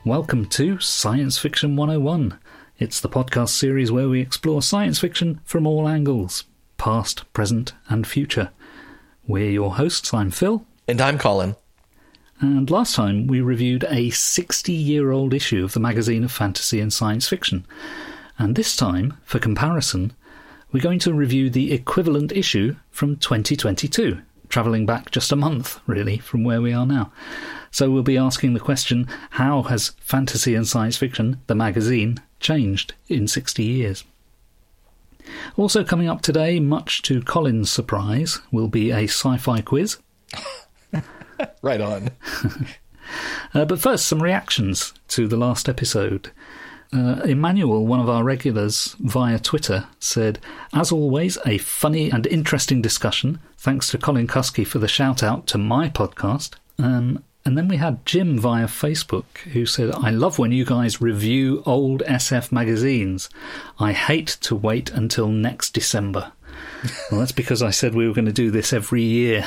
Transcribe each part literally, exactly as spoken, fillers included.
Welcome to Science Fiction one oh one. It's the podcast series where we explore science fiction from all angles, past, present and future. We're your hosts, I'm Phil. And I'm Colin. And last time we reviewed a sixty-year-old issue of the magazine of fantasy and science fiction. And this time, for comparison, we're going to review the equivalent issue from twenty twenty-two, travelling back just a month, really, from where we are now. So we'll be asking the question, how has fantasy and science fiction, the magazine, changed in sixty years? Also coming up today, much to Colin's surprise, will be a sci-fi quiz. Right on. uh, but first, some reactions to the last episode. Uh, Emmanuel, one of our regulars via Twitter, said, as always, a funny and interesting discussion. Thanks to Colin Kusky for the shout-out to my podcast. Um, and then we had Jim via Facebook, who said, I love when you guys review old S F magazines. I hate to wait until next December. Well, that's because I said we were going to do this every year.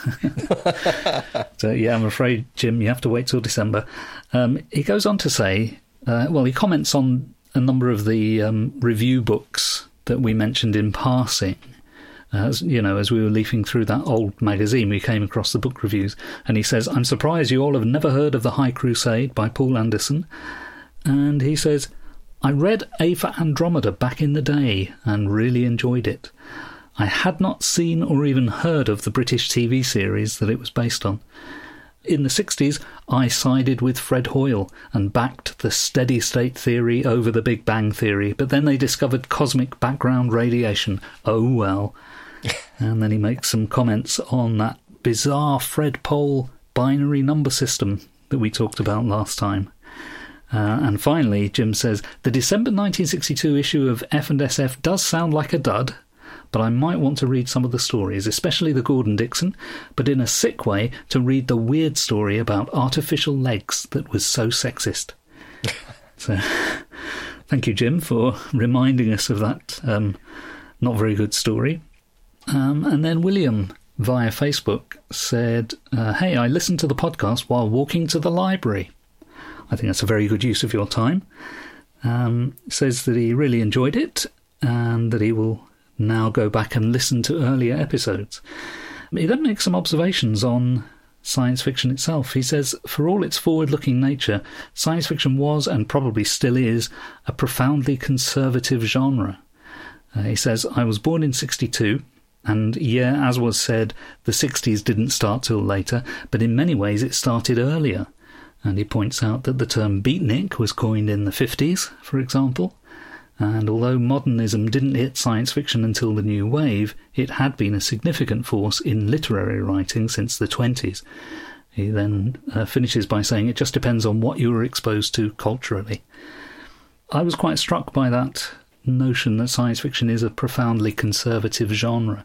So, yeah, I'm afraid, Jim, you have to wait till December. Um, he goes on to say, uh, well, he comments on a number of the um, review books that we mentioned in passing. As you know, as we were leafing through that old magazine, we came across the book reviews. And he says, I'm surprised you all have never heard of The High Crusade by Paul Anderson. And he says, I read A for Andromeda back in the day and really enjoyed it. I had not seen or even heard of the British T V series that it was based on. In the sixties, I sided with Fred Hoyle and backed the steady-state theory over the Big Bang theory, but then they discovered cosmic background radiation. Oh well. And then he makes some comments on that bizarre Fred Pole binary number system that we talked about last time. Uh, and finally, Jim says, the December nineteen sixty-two issue of F and S F does sound like a dud, but I might want to read some of the stories, especially the Gordon-Dixon, but in a sick way to read the weird story about artificial legs that was so sexist. So, thank you, Jim, for reminding us of that um, not very good story. Um, and then William, via Facebook, said, uh, hey, I listened to the podcast while walking to the library. I think that's a very good use of your time. Um, says that he really enjoyed it and that he will now go back and listen to earlier episodes. He then makes some observations on science fiction itself. He says, for all its forward-looking nature, science fiction was, and probably still is, a profoundly conservative genre. Uh, he says, I was born in sixty-two, and yeah, as was said, the sixties didn't start till later, but in many ways it started earlier. And he points out that the term beatnik was coined in the fifties, for example. And although modernism didn't hit science fiction until the New Wave, it had been a significant force in literary writing since the twenties. He then uh, finishes by saying it just depends on what you were exposed to culturally. I was quite struck by that notion that science fiction is a profoundly conservative genre.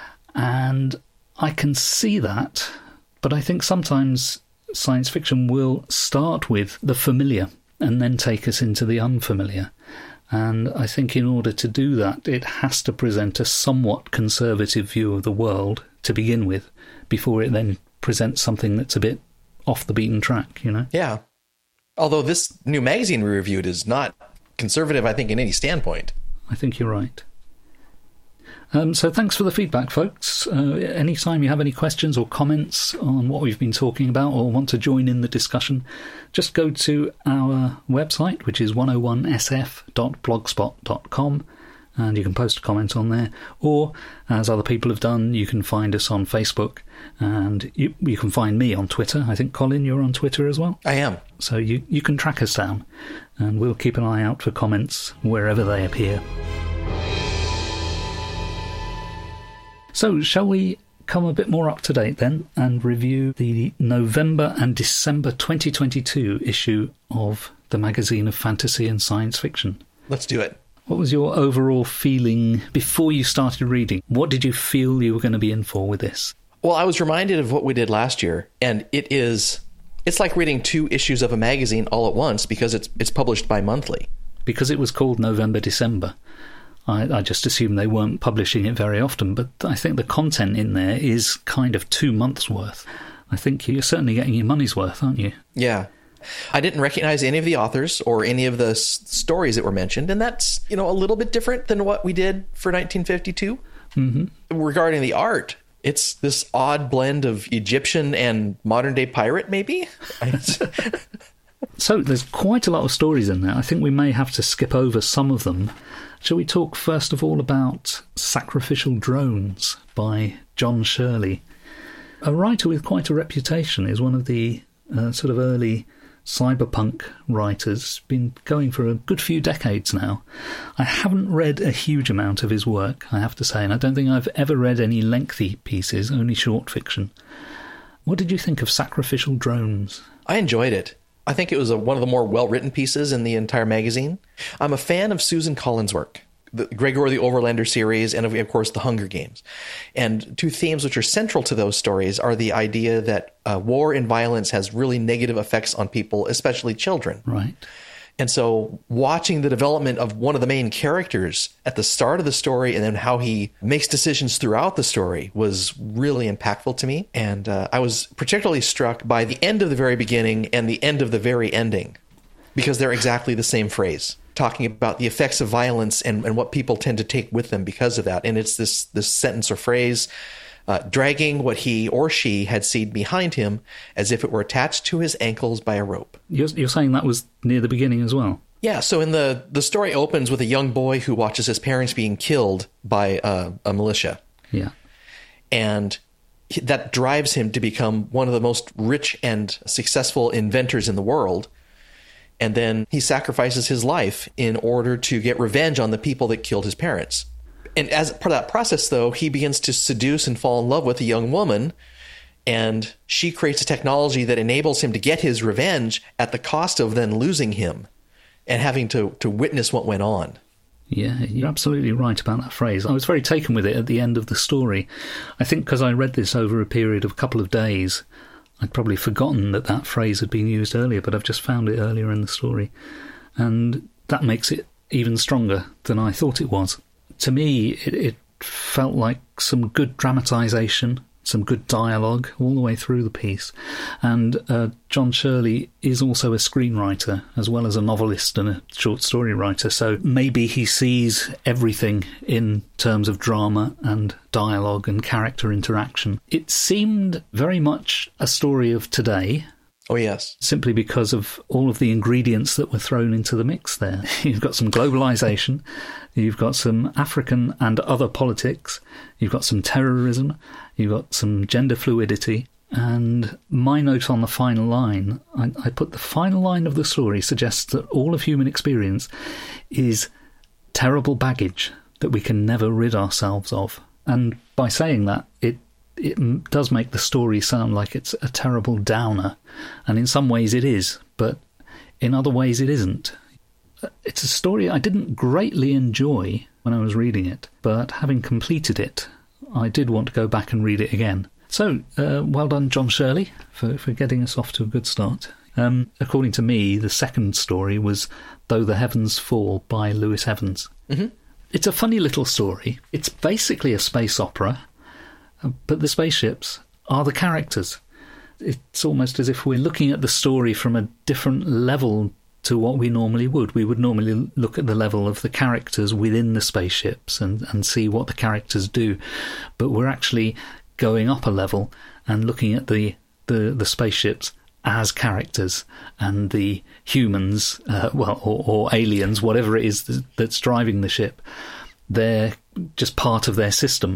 And I can see that, but I think sometimes science fiction will start with the familiar and then take us into the unfamiliar. And I think in order to do that, it has to present a somewhat conservative view of the world to begin with, before it then presents something that's a bit off the beaten track, you know? Yeah. Although this new magazine we reviewed is not conservative, I think, in any standpoint. I think you're right. Um, so thanks for the feedback, folks. Uh, anytime you have any questions or comments on what we've been talking about or want to join in the discussion, just go to our website, which is one oh one s f dot blogspot dot com, and you can post a comment on there. Or, as other people have done, you can find us on Facebook, and you, you can find me on Twitter. I think, Colin, you're on Twitter as well? I am. So you, you can track us down, and we'll keep an eye out for comments wherever they appear. So, shall we come a bit more up to date then and review the November and December twenty twenty-two issue of the Magazine of Fantasy and Science Fiction? Let's do it. What was your overall feeling before you started reading? What did you feel you were going to be in for with this? Well, I was reminded of what we did last year, and it is, it's like reading two issues of a magazine all at once because it's it's published bi-monthly. Because it was called November, December. I, I just assumed they weren't publishing it very often, but I think the content in there is kind of two months' worth. I think you're certainly getting your money's worth, aren't you? Yeah. I didn't recognize any of the authors or any of the s- stories that were mentioned, and that's, you know, a little bit different than what we did for nineteen fifty-two. Mm-hmm. Regarding the art, it's this odd blend of Egyptian and modern-day pirate, maybe? So there's quite a lot of stories in there. I think we may have to skip over some of them. Shall we talk first of all about Sacrificial Drones by John Shirley? A writer with quite a reputation, is one of the uh, sort of early cyberpunk writers, been going for a good few decades now. I haven't read a huge amount of his work, I have to say, and I don't think I've ever read any lengthy pieces, only short fiction. What did you think of Sacrificial Drones? I enjoyed it. I think it was a, one of the more well-written pieces in the entire magazine. I'm a fan of Susan Collins' work, the Gregor the Overlander series, and of, of course the Hunger Games. And two themes which are central to those stories are the idea that uh, war and violence has really negative effects on people, especially children. Right. And so watching the development of one of the main characters at the start of the story and then how he makes decisions throughout the story was really impactful to me. And uh, I was particularly struck by the end of the very beginning and the end of the very ending, because they're exactly the same phrase, talking about the effects of violence and, and what people tend to take with them because of that. And it's this, this sentence or phrase, uh, dragging what he or she had seen behind him as if it were attached to his ankles by a rope. You're, you're saying that was near the beginning as well? Yeah, so in the, the story opens with a young boy who watches his parents being killed by uh, a militia. Yeah. And that drives him to become one of the most rich and successful inventors in the world. And then he sacrifices his life in order to get revenge on the people that killed his parents. And as part of that process, though, he begins to seduce and fall in love with a young woman, and she creates a technology that enables him to get his revenge at the cost of then losing him and having to, to witness what went on. Yeah, you're absolutely right about that phrase. I was very taken with it at the end of the story. I think because I read this over a period of a couple of days, I'd probably forgotten that that phrase had been used earlier, but I've just found it earlier in the story. And that makes it even stronger than I thought it was. To me, it, it felt like some good dramatisation, some good dialogue all the way through the piece. And uh, John Shirley is also a screenwriter as well as a novelist and a short story writer, so maybe he sees everything in terms of drama and dialogue and character interaction. It seemed very much a story of today. Oh, yes. Simply because of all of the ingredients that were thrown into the mix there. You've got some globalisation, you've got some African and other politics, you've got some terrorism, you've got some gender fluidity, and my note on the final line, I, I put the final line of the story suggests that all of human experience is terrible baggage that we can never rid ourselves of. And by saying that, it it does make the story sound like it's a terrible downer, and in some ways it is, but in other ways it isn't. It's a story I didn't greatly enjoy when I was reading it, but having completed it, I did want to go back and read it again. So, uh, well done, John Shirley, for, for getting us off to a good start. Um, according to me, the second story was Though the Heavens Fall by Lewis Evans. Mm-hmm. It's a funny little story. It's basically a space opera, but the spaceships are the characters. It's almost as if we're looking at the story from a different level to what we normally would. We would normally look at the level of the characters within the spaceships and, and see what the characters do. But we're actually going up a level and looking at the, the, the spaceships as characters, and the humans, uh, well, or, or aliens, whatever it is that's driving the ship, they're just part of their system.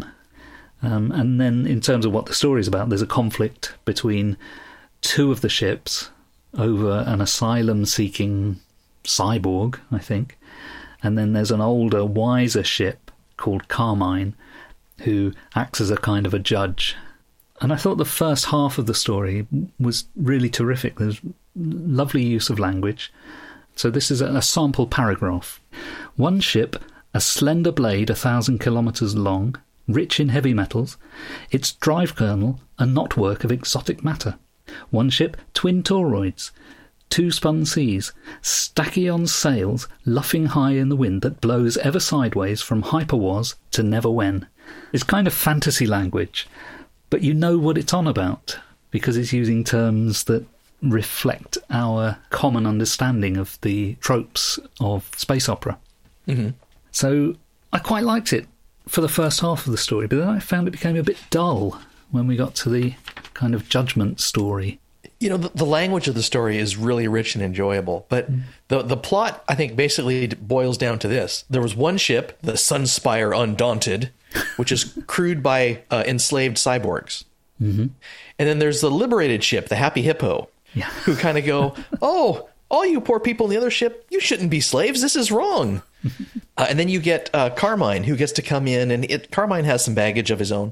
Um, and then in terms of what the story is about, there's a conflict between two of the ships over an asylum-seeking cyborg, I think. And then there's an older, wiser ship called Carmine, who acts as a kind of a judge. And I thought the first half of the story was really terrific. There's lovely use of language. So this is a sample paragraph. One ship, a slender blade a thousand kilometres long, rich in heavy metals, its drive kernel a knotwork of exotic matter. One ship, twin toroids, two spun seas, stachyon sails luffing high in the wind that blows ever sideways from hyperwas to never when. It's kind of fantasy language, but you know what it's on about, because it's using terms that reflect our common understanding of the tropes of space opera. Mm-hmm. So I quite liked it for the first half of the story, but then I found it became a bit dull when we got to the kind of judgment story. You know, the, the language of the story is really rich and enjoyable, but mm. the the plot, I think, basically boils down to this. There was one ship, the Sunspire Undaunted, which is crewed by uh, enslaved cyborgs. Mm-hmm. And then there's the liberated ship, the Happy Hippo, yeah. who kind of go, oh, all you poor people in the other ship, you shouldn't be slaves. This is wrong. uh, and then you get uh, Carmine, who gets to come in, and it, Carmine has some baggage of his own.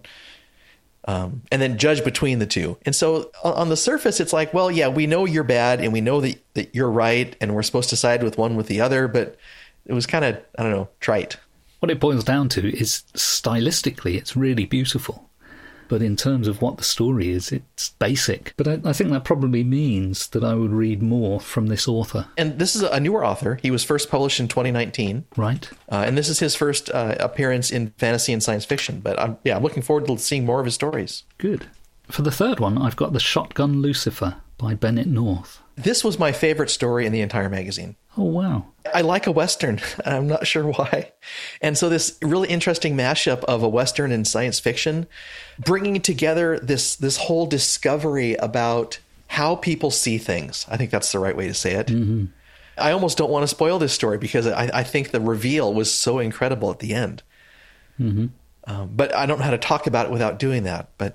Um, and then judge between the two. And so on the surface, it's like, well, yeah, we know you're bad and we know that, that you're right and we're supposed to side with one with the other, but it was kind of, I don't know, trite. What it boils down to is stylistically, it's really beautiful. But in terms of what the story is, it's basic. But I, I think that probably means that I would read more from this author. And this is a newer author. He was first published in twenty nineteen. Right. Uh, and this is his first uh, appearance in fantasy and science fiction. But I'm, yeah, I'm looking forward to seeing more of his stories. Good. For the third one, I've got The Shotgun Lucifer by Bennett North. This was my favorite story in the entire magazine. Oh, wow. I like a Western. I'm not sure why. And so this really interesting mashup of a Western and science fiction, bringing together this this whole discovery about how people see things. I think that's the right way to say it. Mm-hmm. I almost don't want to spoil this story because I, I think the reveal was so incredible at the end. Mm-hmm. Um, but I don't know how to talk about it without doing that. But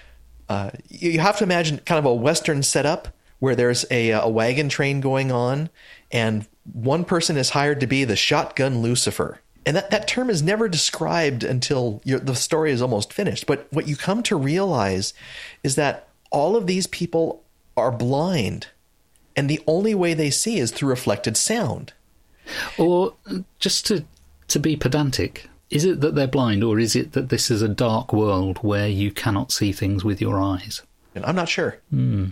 uh, you, you have to imagine kind of a Western setup where there's a, a wagon train going on, and one person is hired to be the Shotgun Lucifer. And that, that term is never described until you're, the story is almost finished. But what you come to realize is that all of these people are blind, and the only way they see is through reflected sound. Or, just to, to be pedantic, is it that they're blind, or is it that this is a dark world where you cannot see things with your eyes? And I'm not sure. Hmm.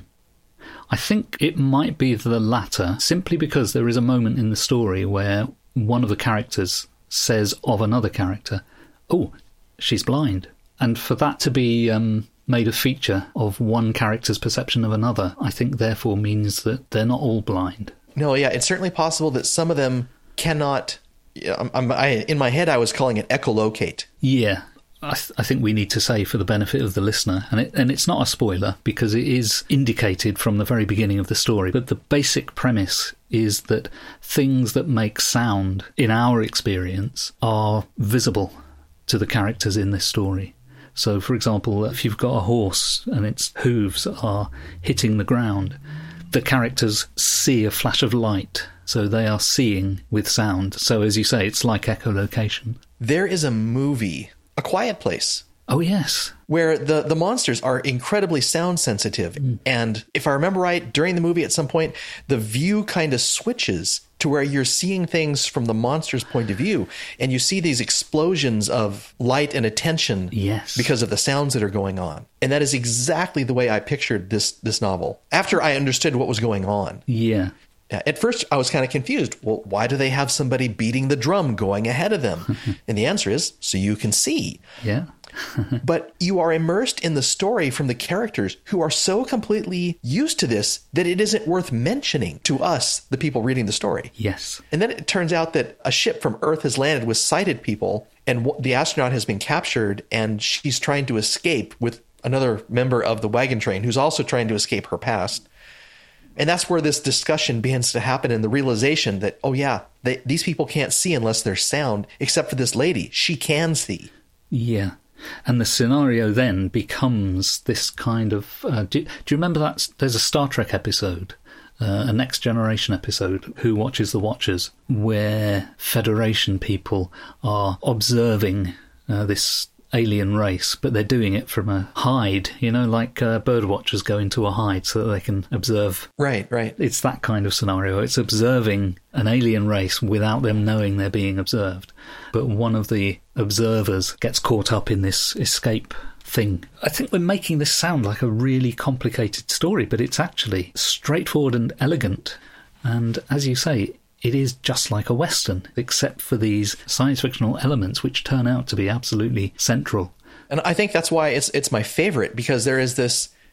I think it might be the latter, simply because there is a moment in the story where one of the characters says of another character, oh, she's blind. And for that to be um, made a feature of one character's perception of another, I think therefore means that they're not all blind. No, yeah, it's certainly possible that some of them cannot... I'm, I'm, I, in my head, I was calling it echolocate. Yeah. I, th- I think we need to say for the benefit of the listener, and it, and it's not a spoiler because it is indicated from the very beginning of the story, but the basic premise is that things that make sound in our experience are visible to the characters in this story. So, for example, if you've got a horse and its hooves are hitting the ground, the characters see a flash of light, so they are seeing with sound. So, as you say, it's like echolocation. There is a movie... A Quiet Place. Oh, yes. Where the, the monsters are incredibly sound sensitive. Mm. And if I remember right, during the movie at some point, the view kind of switches to where you're seeing things from the monster's point of view. And you see these explosions of light and attention yes. because of the sounds that are going on. And that is exactly the way I pictured this, this novel. After I understood what was going on. Yeah. At first, I was kind of confused. Well, why do they have somebody beating the drum going ahead of them? And the answer is, so you can see. Yeah. But you are immersed in the story from the characters who are so completely used to this that it isn't worth mentioning to us, the people reading the story. Yes. And then it turns out that a ship from Earth has landed with sighted people, and the astronaut has been captured, and she's trying to escape with another member of the wagon train who's also trying to escape her past. And that's where this discussion begins to happen, and the realization that, oh yeah, they, these people can't see unless there's sound, except for this lady. She can see. Yeah. And the scenario then becomes this kind of... Uh, do, do you remember that? There's a Star Trek episode, uh, a Next Generation episode, Who Watches the Watchers, where Federation people are observing uh, this alien race, but they're doing it from a hide, you know, like uh, bird watchers go into a hide so that they can observe. Right, right. It's that kind of scenario. It's observing an alien race without them knowing they're being observed. But one of the observers gets caught up in this escape thing. I think we're making this sound like a really complicated story, but it's actually straightforward and elegant. And as you say, it is just like a Western, except for these science fictional elements, which turn out to be absolutely central. And I think that's why it's it's my favorite, because there is this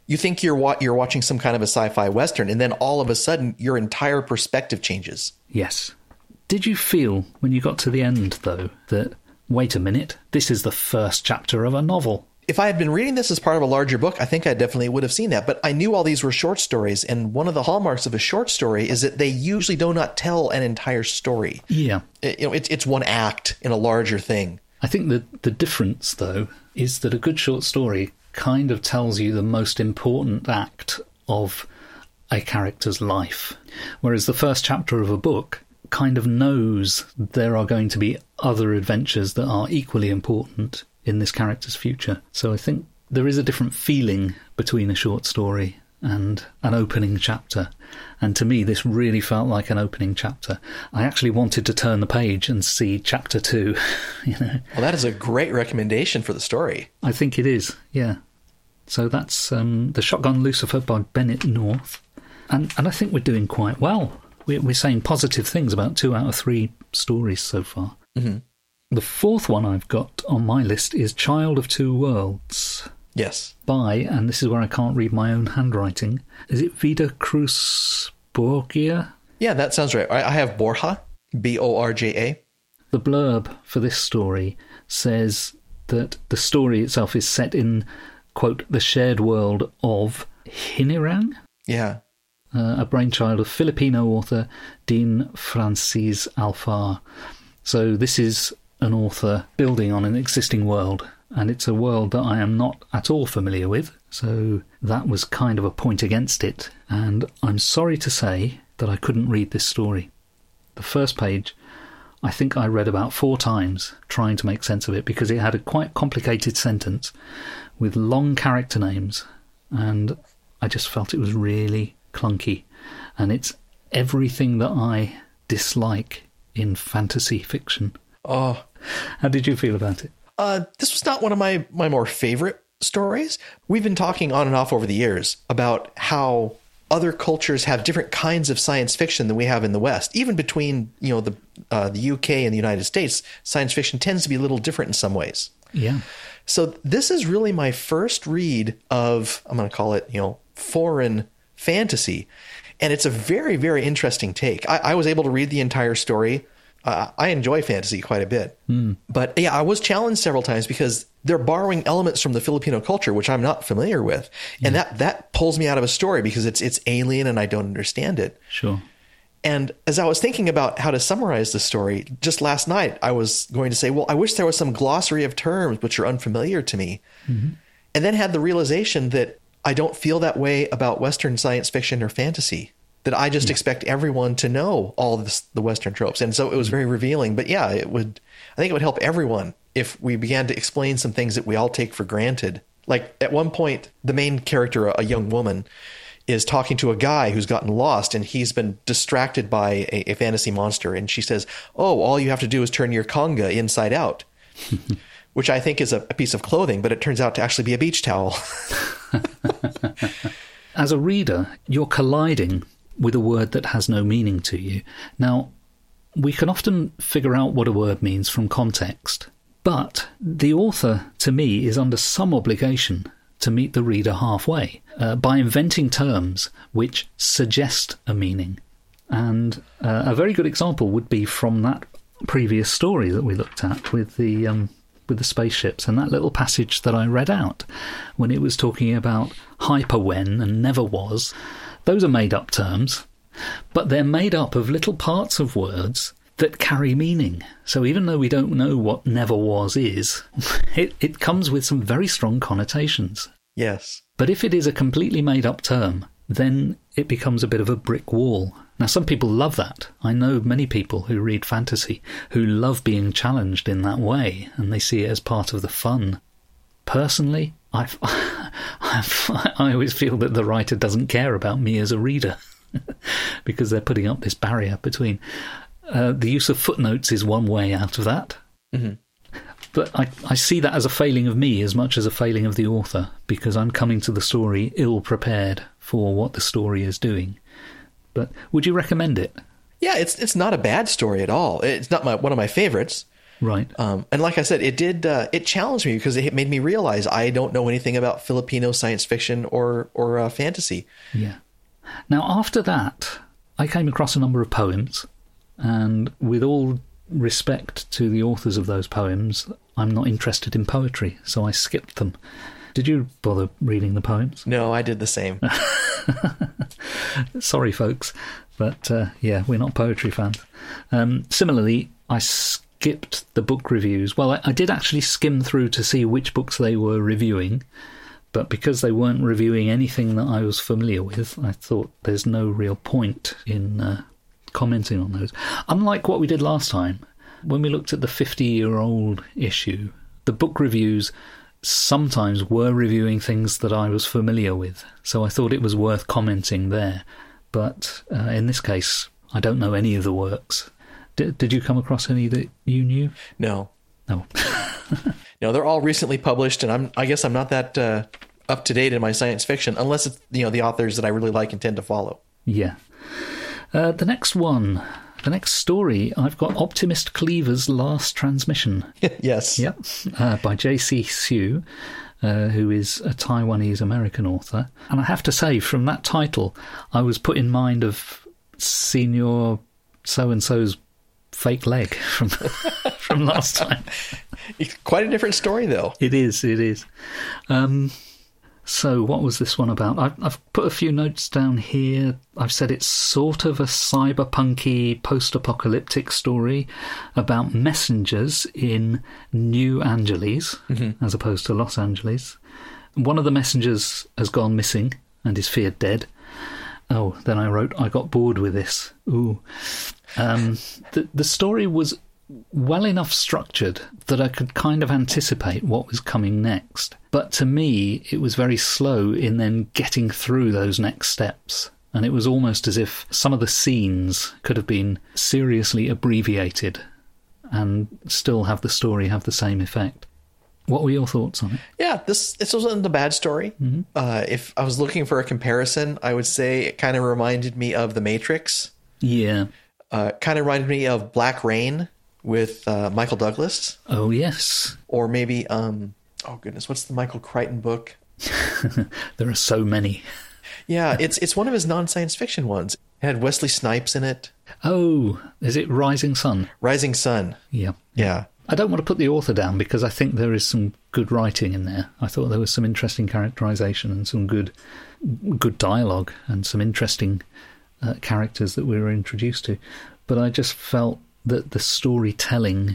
You think you're wa- you're watching some kind of a sci-fi Western, and then all of a sudden, your entire perspective changes. Yes. Did you feel, when you got to the end, though, that, wait a minute, this is the first chapter of a novel? If I had been reading this as part of a larger book, I think I definitely would have seen that. But I knew all these were short stories, and one of the hallmarks of a short story is that they usually do not tell an entire story. Yeah. It, you know, it's it's one act in a larger thing. I think that the difference, though, is that a good short story kind of tells you the most important act of a character's life, whereas the first chapter of a book kind of knows there are going to be other adventures that are equally important in this character's future. So I think there is a different feeling between a short story and an opening chapter. And to me, this really felt like an opening chapter. I actually wanted to turn the page and see chapter two. You know, well, that is a great recommendation for the story. I think it is, yeah. So that's um, The Shotgun Lucifer by Bennett North. And, and I think we're doing quite well. We're, we're saying positive things about two out of three stories so far. Mm-hmm. The fourth one I've got on my list is Child of Two Worlds. Yes. By, and this is where I can't read my own handwriting, is it Vida Cruz Borgia? Yeah, that sounds right. I have Borja, B O R J A. The blurb for this story says that the story itself is set in, quote, the shared world of Hinirang? Yeah. Uh, a brainchild of Filipino author Dean Francis Alfar. So this is an author building on an existing world, and it's a world that I am not at all familiar with, so that was kind of a point against it, and I'm sorry to say that I couldn't read this story. The first page, I think I read about four times trying to make sense of it, because it had a quite complicated sentence with long character names, and I just felt it was really clunky, and it's everything that I dislike in fantasy fiction. Oh. How did you feel about it? Uh, this was not one of my, my more favorite stories. We've been talking on and off over the years about how other cultures have different kinds of science fiction than we have in the West. Even between, you know, the uh, the U K and the United States, science fiction tends to be a little different in some ways. Yeah. So this is really my first read of, I'm going to call it, you know, foreign fantasy. And it's a very, very interesting take. I, I was able to read the entire story. Uh, I enjoy fantasy quite a bit. Mm. But yeah, I was challenged several times because they're borrowing elements from the Filipino culture, which I'm not familiar with. And yeah. that, that pulls me out of a story because it's it's alien and I don't understand it. Sure. And as I was thinking about how to summarize the story, just last night, I was going to say, well, I wish there was some glossary of terms which are unfamiliar to me. Mm-hmm. And then had the realization that I don't feel that way about Western science fiction or fantasy. That I just yeah. expect everyone to know all this, the Western tropes. And so it was very revealing. But yeah, it would, I think it would help everyone if we began to explain some things that we all take for granted. Like at one point, the main character, a young woman, is talking to a guy who's gotten lost and he's been distracted by a, a fantasy monster. And she says, oh, all you have to do is turn your conga inside out, which I think is a, a piece of clothing, but it turns out to actually be a beach towel. As a reader, you're colliding with a word that has no meaning to you. Now, we can often figure out what a word means from context, but the author, to me, is under some obligation to meet the reader halfway uh, by inventing terms which suggest a meaning. And uh, a very good example would be from that previous story that we looked at with the um, with the spaceships and that little passage that I read out when it was talking about hyperwen and never was. Those are made-up terms, but they're made up of little parts of words that carry meaning. So even though we don't know what never was is, it, it comes with some very strong connotations. Yes. But if it is a completely made-up term, then it becomes a bit of a brick wall. Now, some people love that. I know many people who read fantasy who love being challenged in that way, and they see it as part of the fun. Personally, I've, I've, I always feel that the writer doesn't care about me as a reader because they're putting up this barrier between. Uh, the use of footnotes is one way out of that. Mm-hmm. But I, I see that as a failing of me as much as a failing of the author, because I'm coming to the story ill-prepared for what the story is doing. But would you recommend it? Yeah, it's it's not a bad story at all. It's not my one of my favorites, Right. Um, and like I said, it did, uh, it challenged me because it made me realize I don't know anything about Filipino science fiction or, or uh, fantasy. Yeah. Now, after that, I came across a number of poems, and with all respect to the authors of those poems, I'm not interested in poetry, so I skipped them. Did you bother reading the poems? No, I did the same. Sorry, folks, but uh, yeah, we're not poetry fans. Um, similarly, I skipped the book reviews. Well, I, I did actually skim through to see which books they were reviewing, but because they weren't reviewing anything that I was familiar with, I thought there's no real point in uh, commenting on those. Unlike what we did last time, when we looked at the fifty-year-old issue, the book reviews sometimes were reviewing things that I was familiar with, so I thought it was worth commenting there. But uh, in this case, I don't know any of the works. D- did you come across any that you knew? No. No. No, they're all recently published, and I'm I guess I'm not that uh, up to date in my science fiction, unless it's, you know, the authors that I really like and tend to follow. Yeah. Uh, the next one, the next story, I've got Optimist Cleaver's Last Transmission. Yes. Yep. Uh, by J C Hsu, uh, who is a Taiwanese-American author. And I have to say, from that title, I was put in mind of Senior So-and-so's fake leg from from last time. Quite a different story, though. It is, it is. Um, so what was this one about? I've, I've put a few notes down here. I've said it's sort of a cyberpunky post-apocalyptic story about messengers in New Angeles, mm-hmm. as opposed to Los Angeles. One of the messengers has gone missing and is feared dead. Oh, then I wrote, I got bored with this. Ooh. Um, the, the story was well enough structured that I could kind of anticipate what was coming next. But to me, it was very slow in then getting through those next steps. And it was almost as if some of the scenes could have been seriously abbreviated and still have the story have the same effect. What were your thoughts on it? Yeah, this this wasn't a bad story. Mm-hmm. Uh, if I was looking for a comparison, I would say it kind of reminded me of The Matrix. Yeah. Uh, kind of reminded me of Black Rain with uh, Michael Douglas. Oh, yes. Or maybe, um, oh goodness, what's the Michael Crichton book? There are so many. Yeah, it's it's one of his non-science fiction ones. It had Wesley Snipes in it. Oh, is it Rising Sun? Rising Sun. Yeah. Yeah. I don't want to put the author down because I think there is some good writing in there. I thought there was some interesting characterization and some good good dialogue and some interesting uh, characters that we were introduced to. But I just felt that the storytelling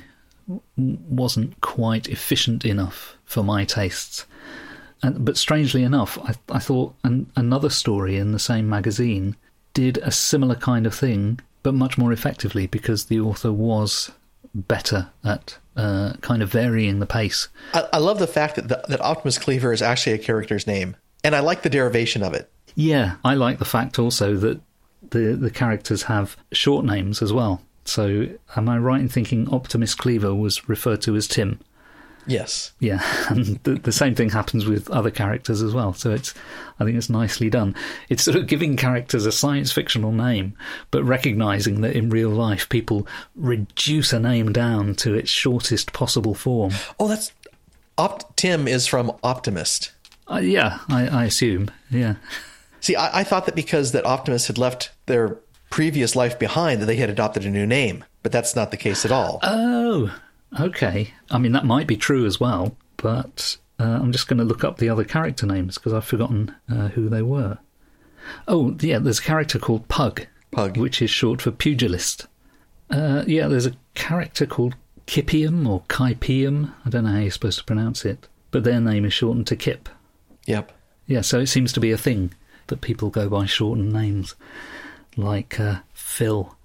wasn't quite efficient enough for my tastes. And, but strangely enough, I, I thought an, another story in the same magazine did a similar kind of thing, but much more effectively because the author was better at uh, kind of varying the pace. I, I love the fact that, the, that Optimus Cleaver is actually a character's name, and I like the derivation of it. Yeah, I like the fact also that the, the characters have short names as well. So am I right in thinking Optimus Cleaver was referred to as Tim? Yes. Yeah, and the, the same thing happens with other characters as well. So it's, I think it's nicely done. It's sort of giving characters a science fictional name, but recognising that in real life people reduce a name down to its shortest possible form. Oh, that's... Opt- Tim is from Optimist. Uh, yeah, I, I assume, yeah. See, I, I thought that because that Optimus had left their previous life behind, that they had adopted a new name, but that's not the case at all. Oh, okay. I mean, that might be true as well, but uh, I'm just going to look up the other character names because I've forgotten uh, who they were. Oh, yeah, there's a character called Pug. Pug. Which is short for pugilist. Uh, yeah, there's a character called Kipium or Kipium. I don't know how you're supposed to pronounce it, but their name is shortened to Kip. Yep. Yeah, so it seems to be a thing that people go by shortened names, like uh, Phil.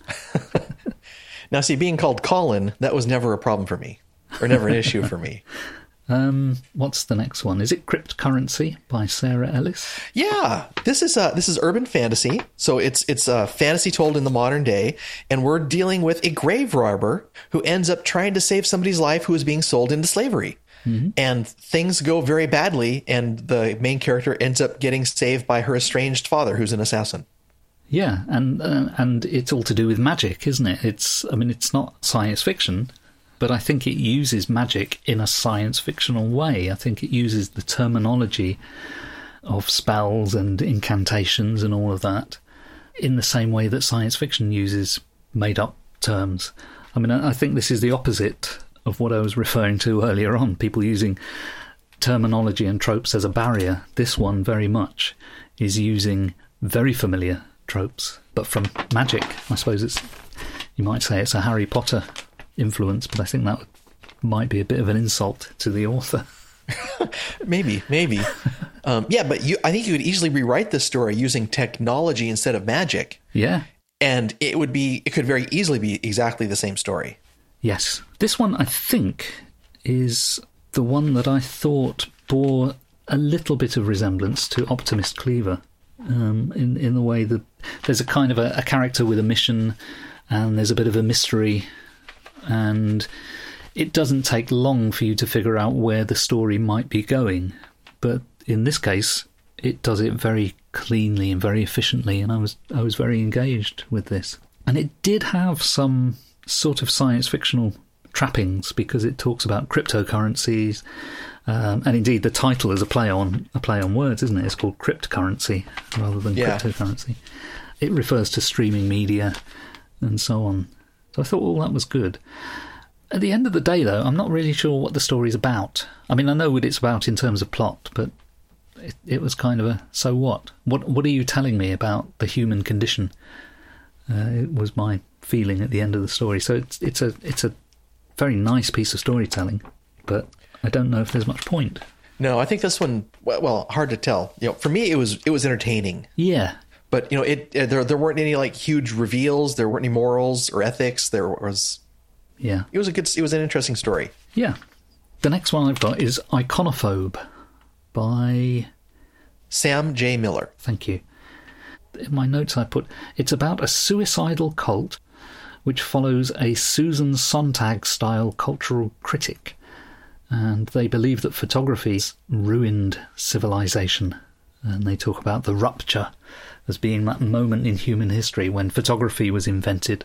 Now, see, being called Colin, that was never a problem for me, or never an issue for me. Um, what's the next one? Is it Cryptocurrency by Sarah Ellis? Yeah, this is uh, this is urban fantasy, so it's it's uh, fantasy told in the modern day, and we're dealing with a grave robber who ends up trying to save somebody's life who is being sold into slavery. Mm-hmm. And things go very badly, and the main character ends up getting saved by her estranged father, who's an assassin. Yeah, and uh, and it's all to do with magic, isn't it? It's I mean, it's not science fiction, but I think it uses magic in a science fictional way. I think it uses the terminology of spells and incantations and all of that in the same way that science fiction uses made-up terms. I mean, I think this is the opposite of what I was referring to earlier on, people using terminology and tropes as a barrier. This one very much is using very familiar tropes, but from magic. I suppose it's, you might say it's a Harry Potter influence, but I think that might be a bit of an insult to the author. maybe, maybe. Um, yeah, but you, I think you could easily rewrite this story using technology instead of magic. Yeah. And it would be, it could very easily be exactly the same story. Yes. This one, I think, is the one that I thought bore a little bit of resemblance to Optimist Cleaver, um, in, in the way that there's a kind of a, a character with a mission, and there's a bit of a mystery, and it doesn't take long for you to figure out where the story might be going. But in this case, it does it very cleanly and very efficiently, and I was I was very engaged with this. And it did have some sort of science fictional trappings, because it talks about cryptocurrencies, um, and indeed the title is a play on a play on words, isn't it? It's called Cryptocurrency rather than yeah. cryptocurrency. It refers to streaming media and so on. So I thought all that was good. At the end of the day, though, I'm not really sure what the story's about. I mean, I know what it's about in terms of plot, but it, it was kind of a, so what? What What are you telling me about the human condition? Uh, it was my feeling at the end of the story. So it's it's a it's a very nice piece of storytelling, but I don't know if there's much point. No, I think this one, well, hard to tell. You know, for me, it was it was entertaining. Yeah. But, you know, it uh, there there weren't any like huge reveals. There weren't any morals or ethics. There was, yeah, it was a good, it was an interesting story. Yeah. The next one I've got is Iconophobe by Sam J. Miller. Thank you. In my notes I put, it's about a suicidal cult which follows a Susan Sontag-style cultural critic, and they believe that photography's ruined civilization, and they talk about the rupture as being that moment in human history when photography was invented,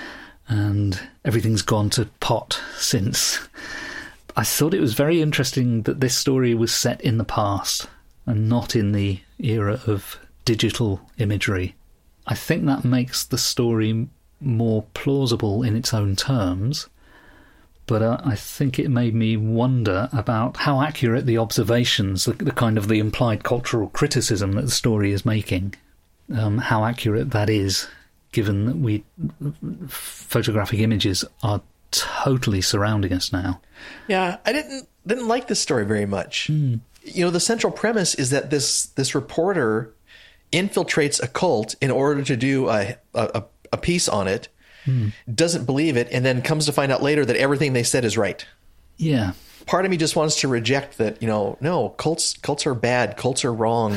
and everything's gone to pot since. I thought it was very interesting that this story was set in the past and not in the era of digital imagery. I think that makes the story more plausible in its own terms, but uh, I think it made me wonder about how accurate the observations, the, the kind of the implied cultural criticism that the story is making, um, how accurate that is, given that we photographic images are totally surrounding us now. Yeah, I didn't didn't like this story very much. Mm. You know, the central premise is that this this reporter infiltrates a cult in order to do a a, a piece on it, mm. doesn't believe it, and then comes to find out later that everything they said is right. Yeah. Part of me just wants to reject that, you know, no, cults cults are bad, cults are wrong.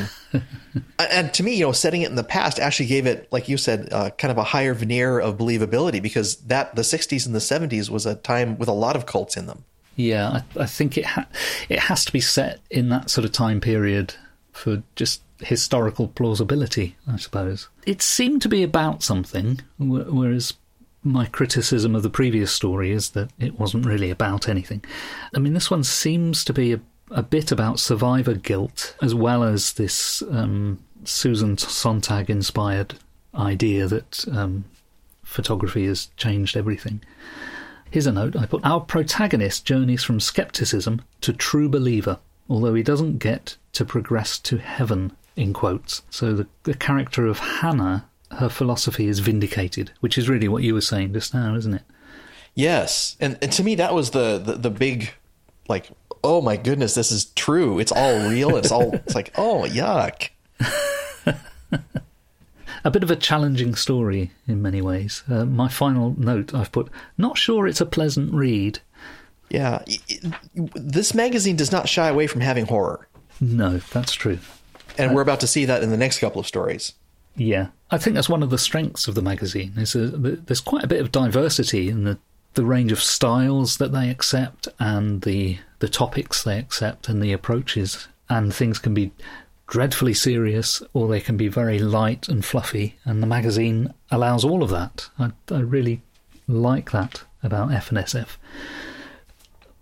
And to me, you know, setting it in the past actually gave it, like you said, uh, kind of a higher veneer of believability, because that the sixties and the seventies was a time with a lot of cults in them. Yeah, I, I think it ha- it has to be set in that sort of time period for just historical plausibility, I suppose. It seemed to be about something, wh- whereas my criticism of the previous story is that it wasn't really about anything. I mean, this one seems to be a, a bit about survivor guilt, as well as this um, Susan Sontag-inspired idea that um, photography has changed everything. Here's a note I put: our protagonist journeys from skepticism to true believer, although he doesn't get to progress to heaven, in quotes. So the, the character of Hannah, her philosophy is vindicated, which is really what you were saying just now, isn't it? Yes. And, and to me, that was the, the, the big, like, oh my goodness, this is true. It's all real. It's all, it's like, oh, yuck. A bit of a challenging story in many ways. Uh, my final note I've put, not sure it's a pleasant read. Yeah. This magazine does not shy away from having horror. No, that's true. And uh, we're about to see that in the next couple of stories. Yeah. I think that's one of the strengths of the magazine. Is a, there's quite a bit of diversity in the, the range of styles that they accept, and the the topics they accept, and the approaches. And things can be dreadfully serious, or they can be very light and fluffy, and the magazine allows all of that. I, I really like that about F and S F.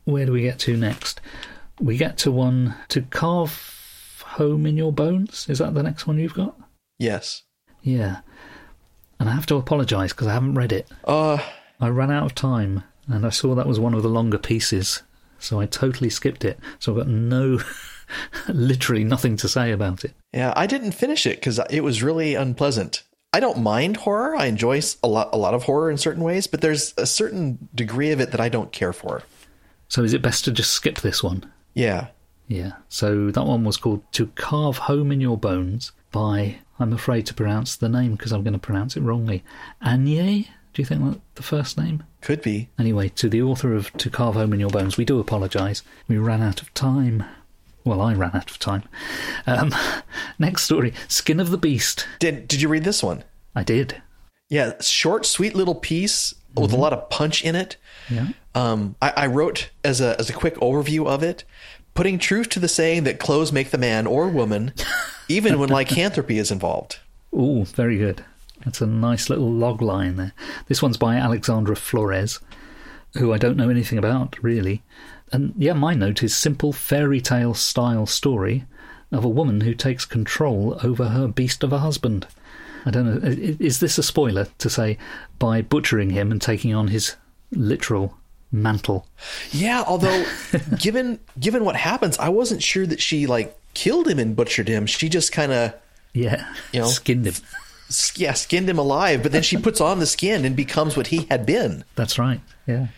where do we get to next? We get to one, To Carve Home in Your Bones. Is that the next one you've got? Yes. Yeah. And I have to apologise because I haven't read it. Uh, I ran out of time and I saw that was one of the longer pieces. So I totally skipped it. So I've got no, literally nothing to say about it. Yeah, I didn't finish it because it was really unpleasant. I don't mind horror. I enjoy a lot, a lot of horror in certain ways, but there's a certain degree of it that I don't care for. So is it best to just skip this one? Yeah. Yeah. So that one was called To Carve Home in Your Bones by, I'm afraid to pronounce the name because I'm going to pronounce it wrongly, Anye? Do you think that's the first name? Could be. Anyway, to the author of To Carve Home in Your Bones, we do apologise. We ran out of time. Well, I ran out of time. Um, next story, Skin of the Beast. Did Did you read this one? I did. Yeah, short, sweet little piece mm-hmm. with a lot of punch in it. Yeah. Um, I, I wrote as a as a quick overview of it, putting truth to the saying that clothes make the man or woman, even when lycanthropy is involved. Ooh, very good. That's a nice little log line there. This one's by Alexandra Flores, who I don't know anything about, really. And yeah, my note is simple fairy tale style story of a woman who takes control over her beast of a husband. I don't know, is this a spoiler to say by butchering him and taking on his literal mantle? Yeah, although given given what happens, I wasn't sure that she like killed him and butchered him. She just kind of yeah, you know, skinned him. Yeah, skinned him alive, but then she puts on the skin and becomes what he had been. That's right. Yeah.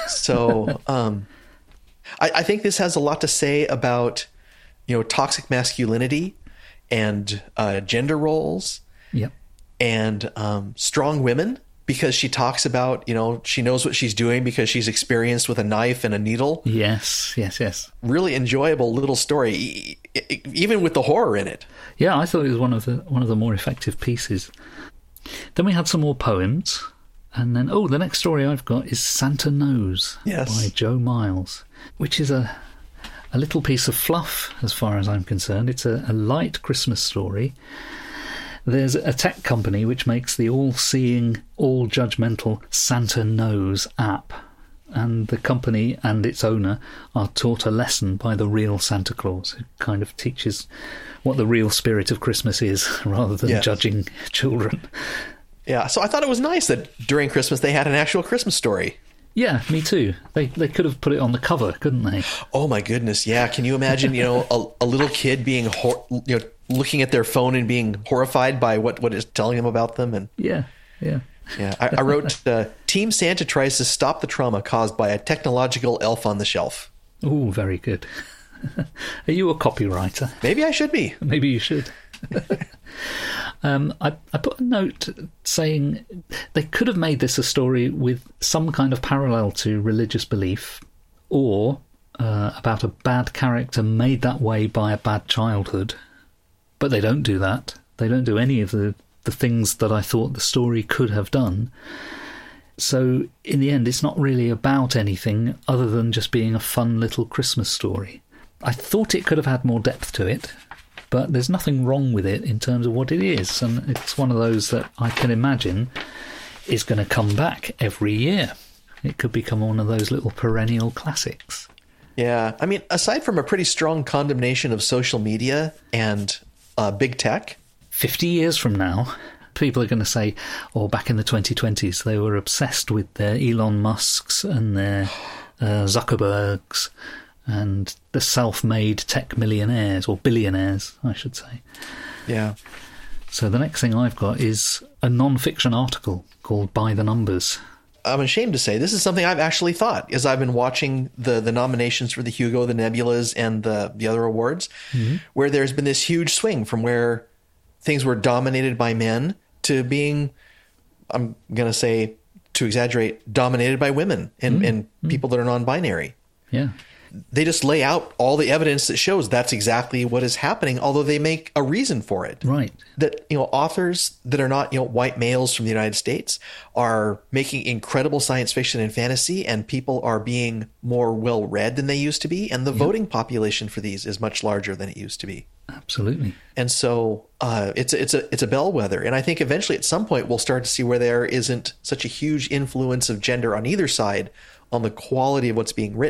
So, um, I, I think this has a lot to say about, you know, toxic masculinity and uh, gender roles. Yep. And um, strong women, because she talks about, you know, she knows what she's doing because she's experienced with a knife and a needle. Yes, yes, yes. Really enjoyable little story, even with the horror in it. Yeah, I thought it was one of the one of the more effective pieces. Then we had some more poems, and then oh, the next story I've got is Santa Knows yes. by Joe Miles, which is a a little piece of fluff as far as I'm concerned. It's a, a light Christmas story. There's a tech company which makes the all-seeing, all-judgmental Santa Knows app, and the company and its owner are taught a lesson by the real Santa Claus, who kind of teaches what the real spirit of Christmas is, rather than yes. judging children. Yeah, so I thought it was nice that during Christmas they had an actual Christmas story. Yeah, me too. They they could have put it on the cover, couldn't they? Oh my goodness, yeah. Can you imagine, you know, a, a little kid being, hor- you know, looking at their phone and being horrified by what, what is telling them about them? And yeah, yeah. Yeah, I, I wrote, uh, Team Santa tries to stop the trauma caused by a technological elf on the shelf. Oh, very good. Are you a copywriter? Maybe I should be. Maybe you should. um, I, I put a note saying they could have made this a story with some kind of parallel to religious belief, or uh, about a bad character made that way by a bad childhood. But they don't do that. They don't do any of the, the things that I thought the story could have done. So in the end, it's not really about anything other than just being a fun little Christmas story. I thought it could have had more depth to it, but there's nothing wrong with it in terms of what it is, and it's one of those that I can imagine is going to come back every year. It could become one of those little perennial classics. Yeah, I mean, aside from a pretty strong condemnation of social media and uh, big tech, fifty years from now, people are going to say, oh, back in the twenty twenties, they were obsessed with their Elon Musks and their uh, Zuckerbergs and the self-made tech millionaires, or billionaires, I should say. Yeah. So the next thing I've got is a non-fiction article called By the Numbers. I'm ashamed to say this is something I've actually thought as I've been watching the, the nominations for the Hugo, the Nebulas, and the, the other awards, mm-hmm. where there's been this huge swing from where things were dominated by men to being, I'm going to say, to exaggerate, dominated by women and, mm-hmm. and people that are non-binary. Yeah. They just lay out all the evidence that shows that's exactly what is happening, although they make a reason for it. Right. That, you know, authors that are not, you know, white males from the United States are making incredible science fiction and fantasy, and people are being more well-read than they used to be, and the yep. voting population for these is much larger than it used to be. Absolutely. And so uh, it's a, it's a it's a bellwether, and I think eventually at some point we'll start to see where there isn't such a huge influence of gender on either side on the quality of what's being written.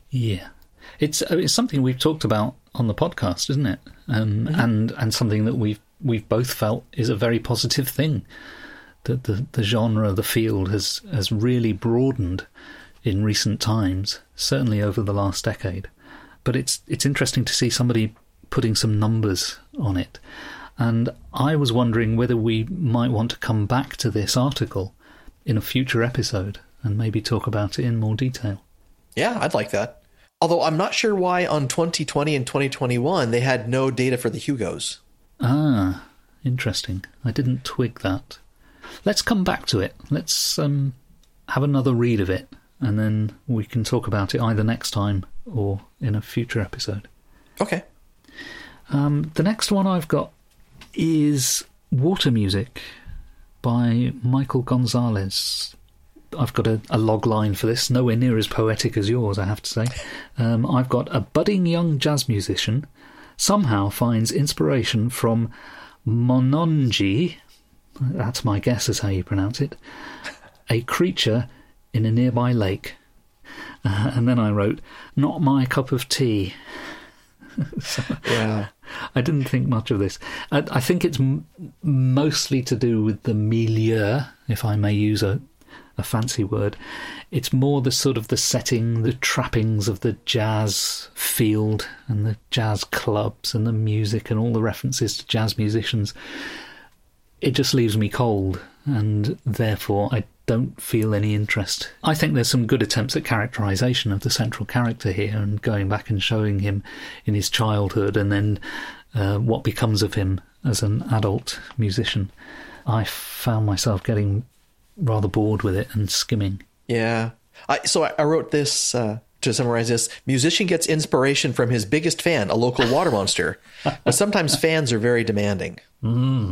Yeah. It's it's something we've talked about on the podcast, isn't it? Um, mm-hmm. And and something that we've we've both felt is a very positive thing. That the, the genre, the field has has really broadened in recent times, certainly over the last decade. But it's it's interesting to see somebody putting some numbers on it. And I was wondering whether we might want to come back to this article in a future episode and maybe talk about it in more detail. Yeah, I'd like that. Although I'm not sure why on twenty twenty and twenty twenty-one they had no data for the Hugos. Ah, interesting. I didn't twig that. Let's come back to it. Let's um, have another read of it, and then we can talk about it either next time or in a future episode. Okay. Um, the next one I've got is Water Music by Michael Gonzalez. I've got a, a log line for this, nowhere near as poetic as yours, I have to say. Um, I've got a budding young jazz musician somehow finds inspiration from Mononji, that's my guess is how you pronounce it, a creature in a nearby lake. Uh, and then I wrote, not my cup of tea. So, yeah. I didn't think much of this. I, I think it's m- mostly to do with the milieu, if I may use a a fancy word. It's more the sort of the setting, the trappings of the jazz field and the jazz clubs and the music and all the references to jazz musicians. It just leaves me cold, and therefore I don't feel any interest. I think there's some good attempts at characterisation of the central character here, and going back and showing him in his childhood and then uh, what becomes of him as an adult musician. I found myself getting rather bored with it and skimming. Yeah. I, so I, I wrote this, uh, to summarize this, musician gets inspiration from his biggest fan, a local water monster. But sometimes fans are very demanding. Mm.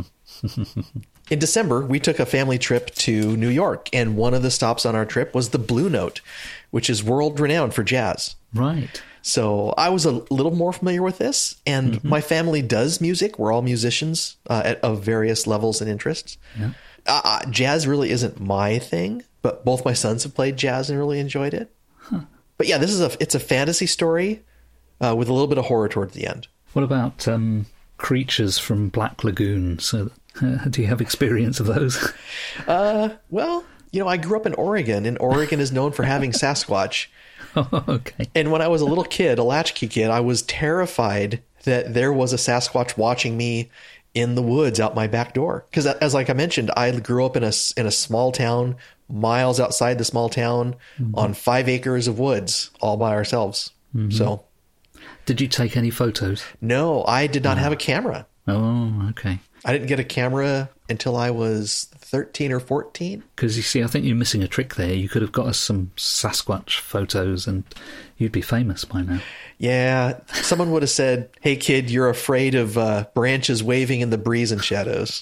In December, we took a family trip to New York, and one of the stops on our trip was the Blue Note, which is world-renowned for jazz. Right. So I was a little more familiar with this, and mm-hmm. my family does music. We're all musicians uh, at, of various levels and interests. Yeah. Uh, jazz really isn't my thing, but both my sons have played jazz and really enjoyed it. Huh. But yeah, this is a it's a fantasy story uh, with a little bit of horror towards the end. What about um, creatures from Black Lagoon? So, uh, do you have experience of those? uh, well, you know, I grew up in Oregon, and Oregon is known for having Sasquatch. Oh, okay. And when I was a little kid, a latchkey kid, I was terrified that there was a Sasquatch watching me in the woods out my back door. Because as like I mentioned, I grew up in a, in a small town, miles outside the small town, mm-hmm. on five acres of woods, all by ourselves. Mm-hmm. So, did you take any photos? No, I did not oh. have a camera. Oh, okay. I didn't get a camera until I was thirteen or fourteen. Because you see, I think you're missing a trick there. You could have got us some Sasquatch photos and you'd be famous by now. Yeah, someone would have said, hey kid, you're afraid of uh, branches waving in the breeze and shadows.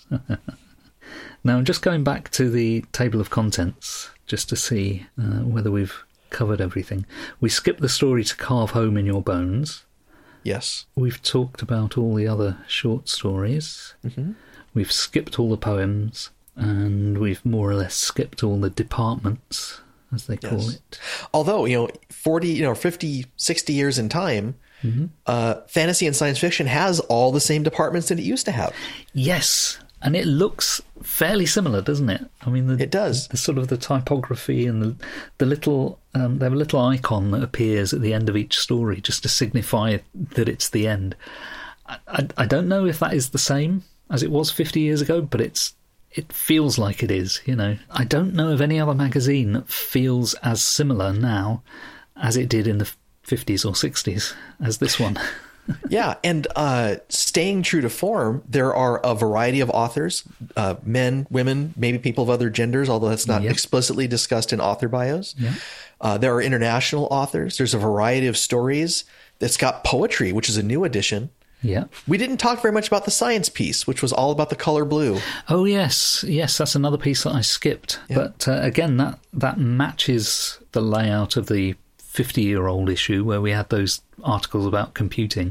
Now, just going back to the table of contents, just to see uh, whether we've covered everything. We skipped the story to Carve Home in Your Bones. Yes. We've talked about all the other short stories. Mm-hmm. We've skipped all the poems, and we've more or less skipped all the departments, as they call yes. it. Although, you know, forty, you know, fifty, sixty years in time, mm-hmm. uh, fantasy and science fiction has all the same departments that it used to have. Yes. And it looks fairly similar, doesn't it? I mean, the, it does. The, the sort of the typography and the the little um, they have a little icon that appears at the end of each story just to signify that it's the end. I, I, I don't know if that is the same as it was fifty years ago, but it's it feels like it is. You know, I don't know of any other magazine that feels as similar now as it did in the fifties or sixties as this one. Yeah, and uh, staying true to form, there are a variety of authors, uh, men, women, maybe people of other genders, although that's not yep. explicitly discussed in author bios. Yep. Uh, there are international authors. There's a variety of stories. It's got poetry, which is a new addition. Yeah. We didn't talk very much about the science piece, which was all about the color blue. Oh, yes. Yes, that's another piece that I skipped. Yeah. But uh, again, that, that matches the layout of the fifty-year-old issue where we had those articles about computing.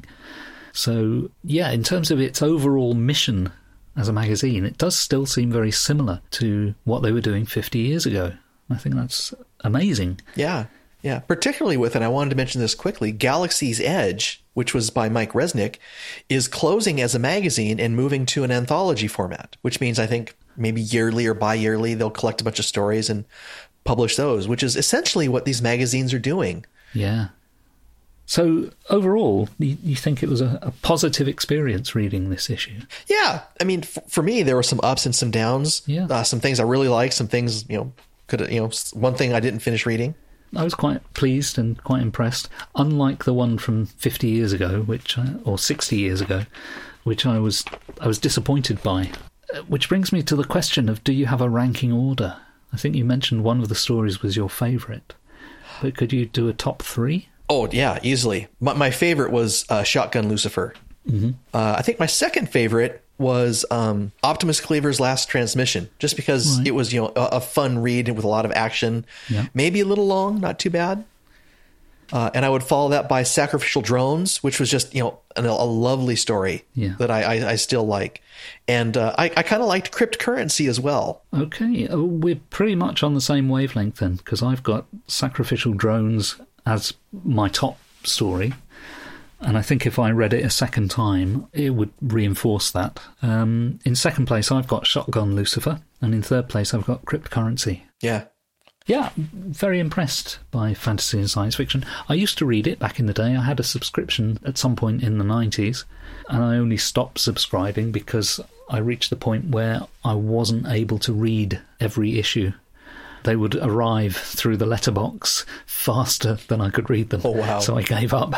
So, yeah, in terms of its overall mission as a magazine, it does still seem very similar to what they were doing fifty years ago. I think that's amazing. Yeah. Yeah, particularly with, and I wanted to mention this quickly, Galaxy's Edge, which was by Mike Resnick, is closing as a magazine and moving to an anthology format, which means I think maybe yearly or bi-yearly they'll collect a bunch of stories and publish those, which is essentially what these magazines are doing. Yeah. So overall, you, you think it was a, a positive experience reading this issue? Yeah. I mean, f- for me, there were some ups and some downs. Yeah. Uh, some things I really liked, some things, you know, could you know, one thing I didn't finish reading. I was quite pleased and quite impressed. Unlike the one from fifty years ago, which I, or sixty years ago, which I was I was disappointed by. Which brings me to the question of, do you have a ranking order? I think you mentioned one of the stories was your favourite, but could you do a top three? Oh, yeah, easily. My, my favorite was uh, Shotgun Lucifer. Mm-hmm. Uh, I think my second favorite was um, Optimus Cleaver's Last Transmission, just because Right. it was, you know, a, a fun read with a lot of action. Yeah. Maybe a little long, not too bad. Uh, and I would follow that by Sacrificial Drones, which was just, you know, an, a lovely story Yeah. that I, I, I still like. And uh, I, I kind of liked Cryptocurrency as well. Okay, uh, we're pretty much on the same wavelength then, because I've got Sacrificial Drones as my top story. And I think if I read it a second time, it would reinforce that. Um, in second place, I've got Shotgun Lucifer. And in third place, I've got Cryptocurrency. Yeah. Yeah, very impressed by fantasy and science fiction. I used to read it back in the day. I had a subscription at some point in the nineties. And I only stopped subscribing because I reached the point where I wasn't able to read every issue. They would arrive through the letterbox faster than I could read them. Oh, wow. So I gave up.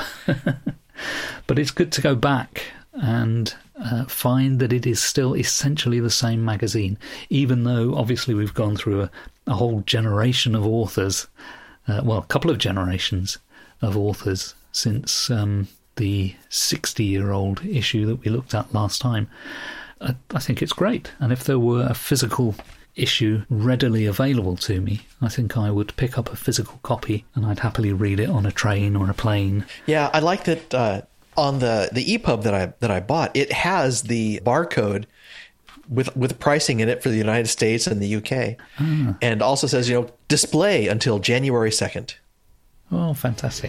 But it's good to go back and uh, find that it is still essentially the same magazine, even though obviously we've gone through a, a whole generation of authors, uh, well, a couple of generations of authors since um, the sixty-year-old issue that we looked at last time. Uh, I think it's great. And if there were a physical issue readily available to me, I think I would pick up a physical copy and I'd happily read it on a train or a plane. Yeah, I like that uh, on the, the E P U B that I that I bought, it has the barcode with with pricing in it for the United States and the U K. Ah. And also says, you know, display until January second. Oh, fantastic.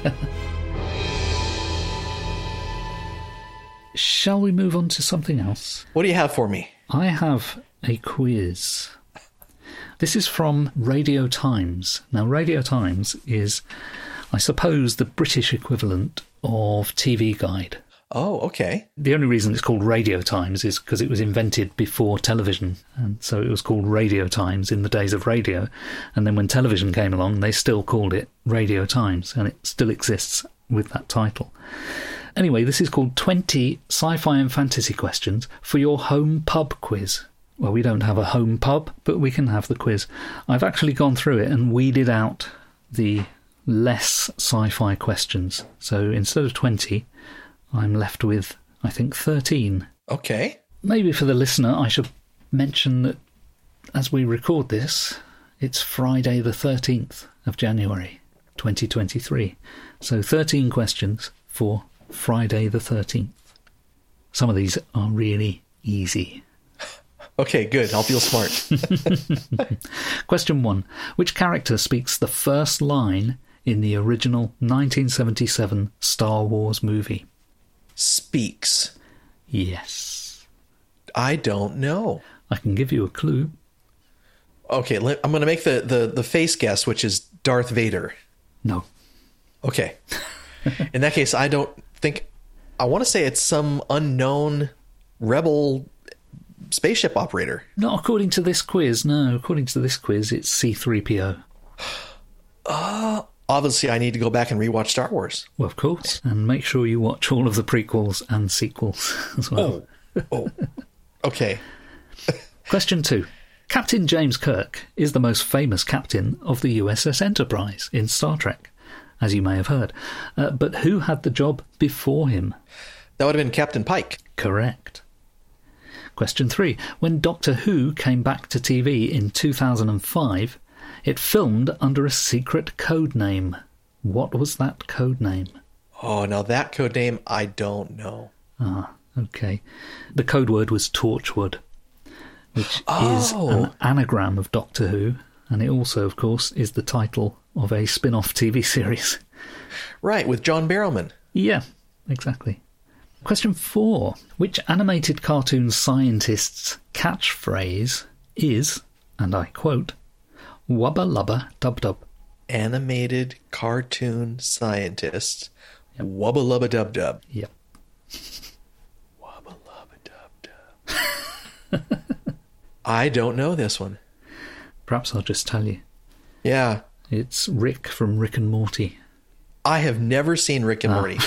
Shall we move on to something else? What do you have for me? I have a quiz. This is from Radio Times. Now, Radio Times is, I suppose, the British equivalent of T V Guide. Oh, okay. The only reason it's called Radio Times is because it was invented before television, and so it was called Radio Times in the days of radio. And then when television came along, they still called it Radio Times, and it still exists with that title. Anyway, this is called twenty Sci-Fi and Fantasy Questions for your home pub quiz. Well, we don't have a home pub, but we can have the quiz. I've actually gone through it and weeded out the less sci-fi questions. So instead of twenty, I'm left with, I think, thirteen. Okay. Maybe for the listener, I should mention that as we record this, it's Friday the thirteenth of January, twenty twenty-three. So thirteen questions for Friday the thirteenth. Some of these are really easy. Okay, good. I'll feel smart. Question one. Which character speaks the first line in the original nineteen seventy-seven Star Wars movie? Speaks. Yes. I don't know. I can give you a clue. Okay, let, I'm going to make the, the, the face guess, which is Darth Vader. No. Okay. In that case, I don't think... I want to say it's some unknown rebel spaceship operator. Not according to this quiz, no. According to this quiz, it's C three P O. Uh, obviously, I need to go back and rewatch Star Wars. Well, of course. And make sure you watch all of the prequels and sequels as well. Oh, oh. Okay. Question two. Captain James Kirk is the most famous captain of the U S S Enterprise in Star Trek, as you may have heard. Uh, but who had the job before him? That would have been Captain Pike. Correct. Question three. When Doctor Who came back to T V in two thousand five, it filmed under a secret code name. What was that code name? Oh, now that code name, I don't know. Ah, okay. The code word was Torchwood, which oh. is an anagram of Doctor Who, and it also, of course, is the title of a spin-off T V series. Right, with John Barrowman. Yeah, exactly. Question four. Which animated cartoon scientist's catchphrase is, and I quote, "Wubba lubba dub dub"? Animated cartoon scientist. Yep. Wubba lubba dub dub. Yep. Wubba lubba dub dub. I don't know this one. Perhaps I'll just tell you. Yeah. It's Rick from Rick and Morty. I have never seen Rick and ah. Morty.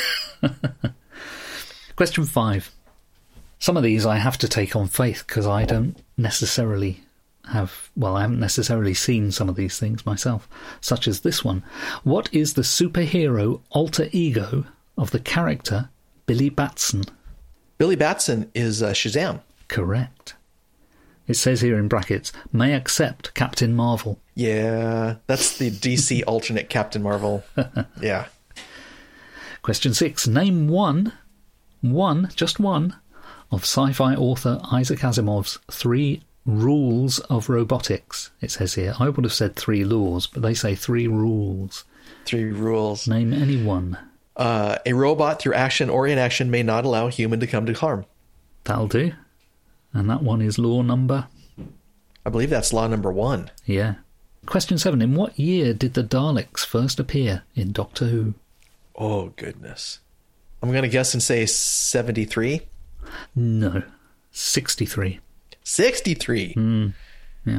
Question five. Some of these I have to take on faith because I don't necessarily have, well, I haven't necessarily seen some of these things myself, such as this one. What is the superhero alter ego of the character Billy Batson? Billy Batson is uh, Shazam. Correct. It says here in brackets, may accept Captain Marvel. Yeah, that's the D C alternate Captain Marvel. Yeah. Question six. Name one, one, just one, of sci-fi author Isaac Asimov's three rules of robotics. It says here. I would have said three laws, but they say three rules. Three rules. Name any one. Uh, a robot, through action or inaction, may not allow a human to come to harm. That'll do. And that one is law number? I believe that's law number one. Yeah. Question seven. In what year did the Daleks first appear in Doctor Who? Oh, goodness. I'm going to guess and say seventy-three? No. sixty-three. sixty-three? Mm, yeah.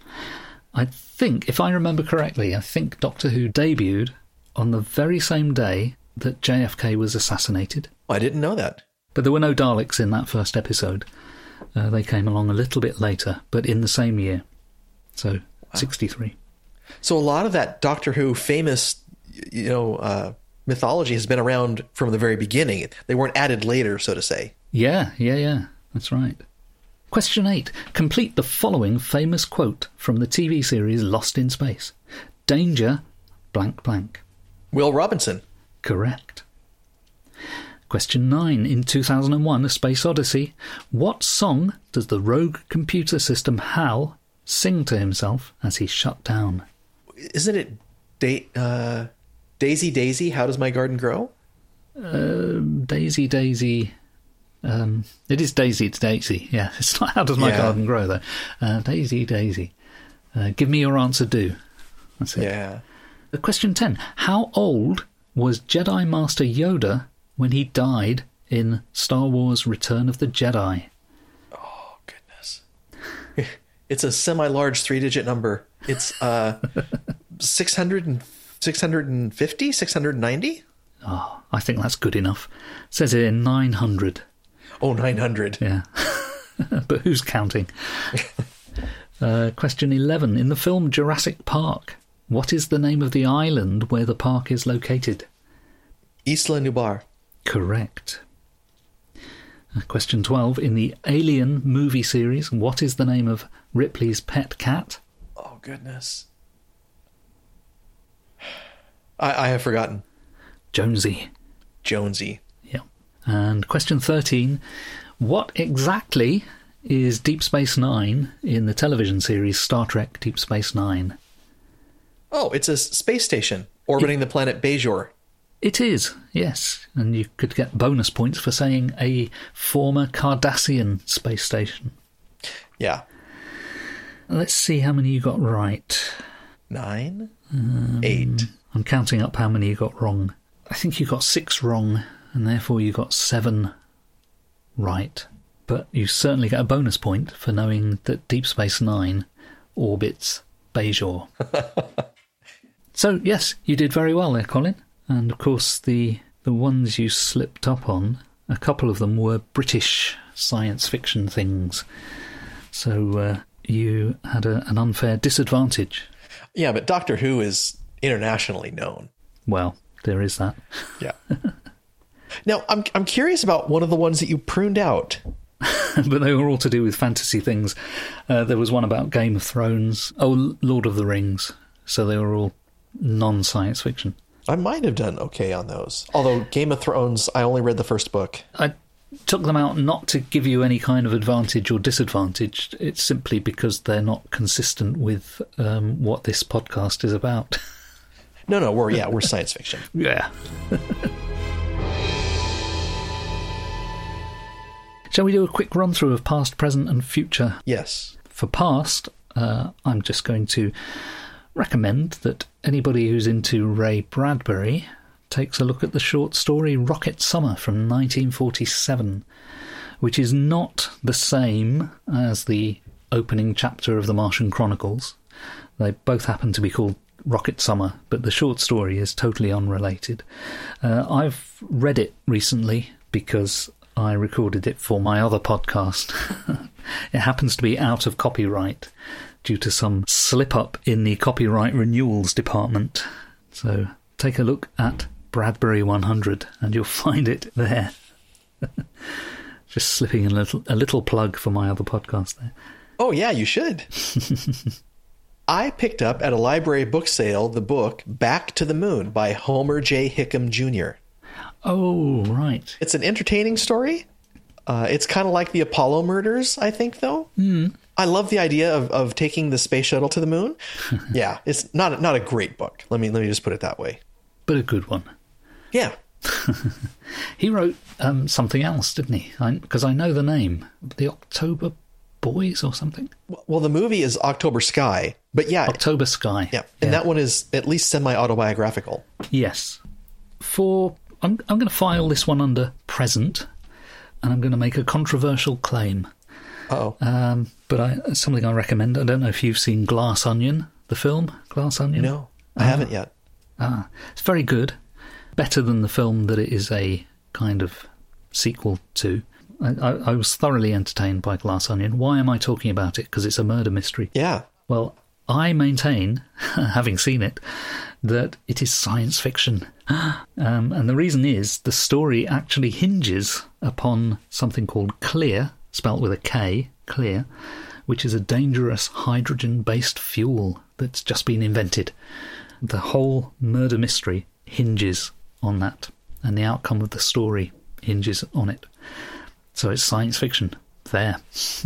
I think, if I remember correctly, I think Doctor Who debuted on the very same day that J F K was assassinated. Oh, I didn't know that. But there were no Daleks in that first episode. Uh, they came along a little bit later, but in the same year. So, wow. sixty-three. So a lot of that Doctor Who famous, you know, uh, mythology has been around from the very beginning. They weren't added later, so to say. Yeah, yeah, yeah. That's right. Question eight. Complete the following famous quote from the T V series Lost in Space. Danger, blank, blank. Will Robinson. Correct. Question nine. In two thousand one, A Space Odyssey, what song does the rogue computer system HAL sing to himself as he's shut down? Isn't it da- uh, Daisy, Daisy, How Does My Garden Grow? Uh, Daisy, Daisy... Um, it is Daisy, it's Daisy. Yeah, it's not How Does My yeah. Garden Grow, though. Uh, Daisy, Daisy. Uh, give me your answer, do. That's it. Yeah. Uh, question ten. How old was Jedi Master Yoda when he died in Star Wars Return of the Jedi? Oh, goodness. It's a semi-large three-digit number. It's uh, six hundred and, six hundred fifty, six hundred ninety? Oh, I think that's good enough. It says here nine hundred. Oh, nine hundred. Yeah. But who's counting? uh, question eleven. In the film Jurassic Park, what is the name of the island where the park is located? Isla Nublar. Correct. Uh, question twelve. In the Alien movie series, what is the name of Ripley's pet cat? Oh, goodness. I, I have forgotten. Jonesy. Jonesy. Yeah. And question thirteen. What exactly is Deep Space Nine in the television series Star Trek Deep Space Nine? Oh, it's a space station orbiting it, the planet Bajor. It is, yes. And you could get bonus points for saying a former Cardassian space station. Yeah. Let's see how many you got right. Nine? Um, Eight. I'm counting up how many you got wrong. I think you got six wrong, and therefore you got seven right. But you certainly get a bonus point for knowing that Deep Space Nine orbits Bajor. So, yes, you did very well there, Colin. And, of course, the, the ones you slipped up on, a couple of them were British science fiction things. So uh, you had a, an unfair disadvantage. Yeah, but Doctor Who is internationally known. Well, there is that. Yeah. Now, I'm I'm curious about one of the ones that you pruned out. But they were all to do with fantasy things. Uh, there was one about Game of Thrones. Oh, Lord of the Rings. So they were all non-science fiction. I might have done okay on those. Although Game of Thrones, I only read the first book. I took them out not to give you any kind of advantage or disadvantage. It's simply because they're not consistent with um, what this podcast is about. No, no, we're yeah, we're science fiction. Yeah. Shall we do a quick run through of past, present, and future? Yes. For past, uh, I'm just going to recommend that anybody who's into Ray Bradbury takes a look at the short story Rocket Summer from nineteen forty-seven, which is not the same as the opening chapter of the Martian Chronicles. They both happen to be called Rocket Summer, but the short story is totally unrelated. Uh, I've read it recently because I recorded it for my other podcast. It happens to be out of copyright due to some slip-up in the copyright renewals department. So take a look at Bradbury one hundred and you'll find it there. Just slipping a little a little plug for my other podcast there. Oh, yeah, you should. I picked up at a library book sale the book Back to the Moon by Homer J. Hickam Junior Oh, right. It's an entertaining story. Uh, it's kind of like the Apollo murders, I think, though. Mm. I love the idea of, of taking the space shuttle to the moon. Yeah, it's not not a great book. Let me let me just put it that way. But a good one. Yeah. He wrote um, something else, didn't he? Because I, I know the name. The October Boys or something? Well, the movie is October Sky, but yeah. October Sky. Yeah, and yeah. that one is at least semi-autobiographical. Yes. For I'm, I'm going to file this one under present, and I'm going to make a controversial claim. Uh-oh. Um, but I, something I recommend. I don't know if you've seen Glass Onion, the film Glass Onion. No, I ah. haven't yet. Ah, it's very good. Better than the film that it is a kind of sequel to. I, I, I was thoroughly entertained by Glass Onion. Why am I talking about it? Because it's a murder mystery. Yeah. Well, I maintain, having seen it, that it is science fiction. Um, and the reason is the story actually hinges upon something called Clear, spelt with a K, Clear, which is a dangerous hydrogen-based fuel that's just been invented. The whole murder mystery hinges on that, and the outcome of the story hinges on it. So it's science fiction. There.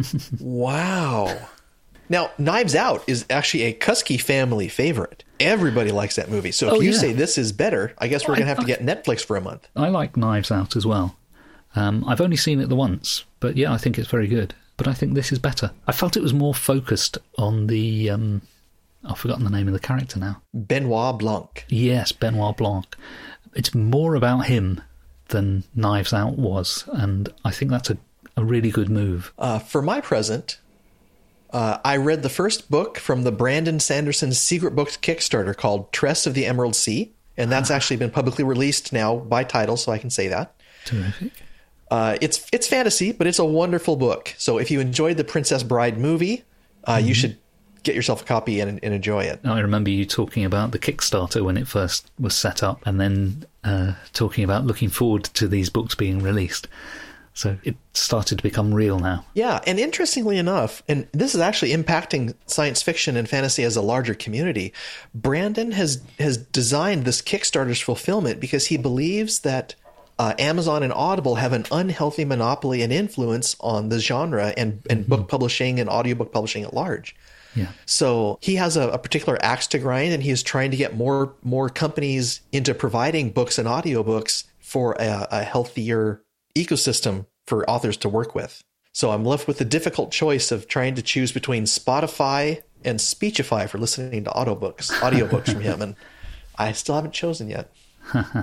Wow. Now, Knives Out is actually a Kusky family favorite. Everybody likes that movie. So if oh, you yeah. say this is better, I guess we're going to have to get Netflix for a month. I like Knives Out as well. Um, I've only seen it the once, but yeah, I think it's very good. But I think this is better. I felt it was more focused on the... Um, I've forgotten the name of the character now. Benoit Blanc. Yes, Benoit Blanc. It's more about him than Knives Out was, and I think that's a, a really good move. Uh, for my present, uh, I read the first book from the Brandon Sanderson Secret Books Kickstarter called Tress of the Emerald Sea, and that's ah. actually been publicly released now by title, so I can say that. Terrific. Uh, it's it's fantasy, but it's a wonderful book. So if you enjoyed the Princess Bride movie, uh, mm-hmm. you should get yourself a copy and, and enjoy it. I remember you talking about the Kickstarter when it first was set up, and then uh, talking about looking forward to these books being released. So it started to become real now. Yeah, and interestingly enough, and this is actually impacting science fiction and fantasy as a larger community, Brandon has, has designed this Kickstarter's fulfillment because he believes that uh, Amazon and Audible have an unhealthy monopoly and influence on the genre and, and mm-hmm. book publishing and audiobook publishing at large. Yeah. So he has a, a particular axe to grind, and he is trying to get more more companies into providing books and audiobooks for a, a healthier ecosystem for authors to work with. So I'm left with the difficult choice of trying to choose between Spotify and Speechify for listening to audiobooks, audiobooks from him, and I still haven't chosen yet. uh,